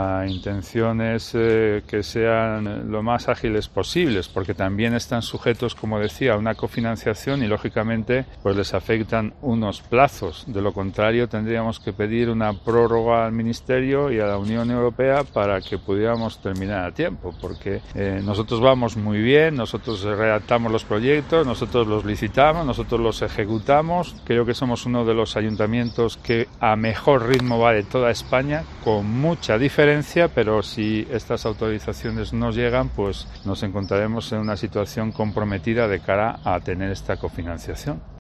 La intención es que sean lo más ágiles posibles, porque también están sujetos, como decía, a una cofinanciación y lógicamente pues les afectan unos plazos. De lo contrario, tendríamos que pedir una prórroga al Ministerio y a la Unión Europea para que pudiéramos terminar a tiempo, porque nosotros vamos muy bien, nosotros redactamos los proyectos, nosotros los licitamos, nosotros los ejecutamos. Creo que somos uno de los ayuntamientos que a mejor ritmo va de toda España, con mucha diferencia, pero si estas autorizaciones no llegan, pues nos encontraremos en una situación comprometida de cara a tener esta cofinanciación.